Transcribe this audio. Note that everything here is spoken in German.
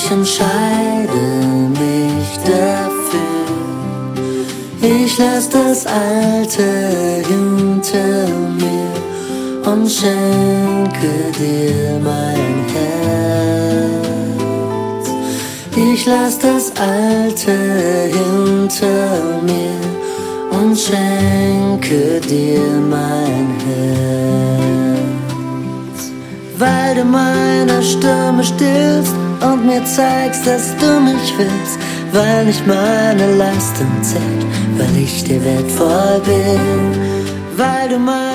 Ich entscheide mich dafür. Ich lass das Alte hinter mir und schenke dir mein Herz. Ich lass das Alte hinter mir und schenke dir mein Herz. Weil du meine Stürme stillst und mir zeigst, dass du mich willst, weil nicht meine Leistung zählt, weil ich dir wertvoll bin, weil du meine